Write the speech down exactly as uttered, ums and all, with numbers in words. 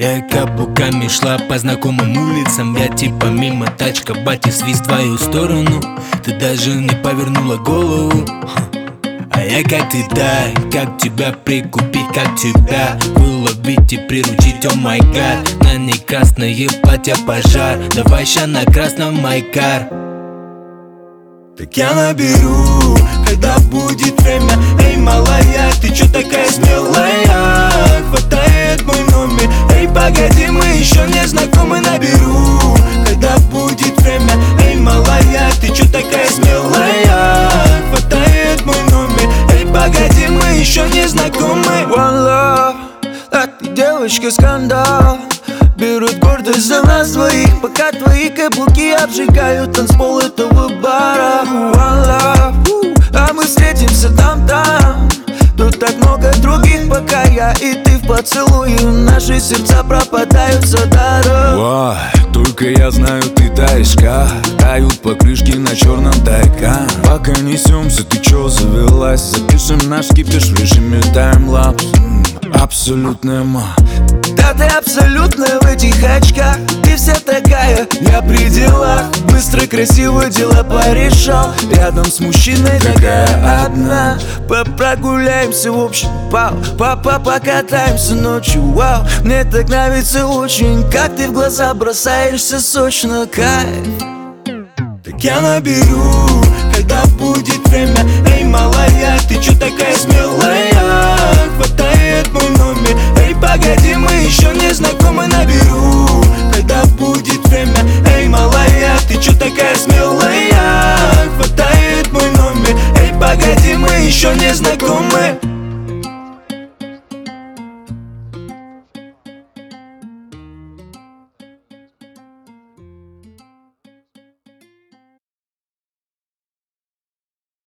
Я каблуками шла по знакомым улицам. Я типа мимо, тачка, батя, свист в твою сторону. Ты даже не повернула голову. А я как ты, да, как тебя прикупить, как тебя выловить и приручить, о май гад. На ней красное платье пожар, давай ща на красном майкар. Так я наберу, когда будет время. Эй, малая, ты чё такая смелая? Хватает мой номер. Эй, погоди, мы еще не знакомы. Наберу, когда будет время. Эй, малая, ты чё такая смелая? Хватает мой номер. Эй, погоди, мы еще не знакомы. One love, а ты девочка скандал. Берут гордость за нас двоих, пока твои каблуки обжигают танцпол этого бара. One love, а мы встретимся там-там. Тут так много других, пока я и ты в поцелуе. Наши сердца пропадают за дорогу. Только я знаю, ты таешь, как тают покрышки на черном тайкан. Пока несемся, ты чё завелась? Запишем наш кипиш в режиме таймлапс. Абсолютная ма. Да ты абсолютно в этих очках. Ты вся такая, я при делах. Быстро, красиво дела порешал. Рядом с мужчиной такая одна. Попрогуляемся, в общем, пау. Папа, покатаемся ночью, вау. Мне так нравится очень, как ты в глаза бросаешься сочно, кайф. Так я наберу, когда будет время. Эй, малая, ты чё такая смелая? Хватает мой номер. Эй, погоди, мы еще не знакомы. Наберу, когда будет время. Эй, малая, ты чё такая смелая? Хватает мой номер. Эй, погоди, мы еще не знакомы.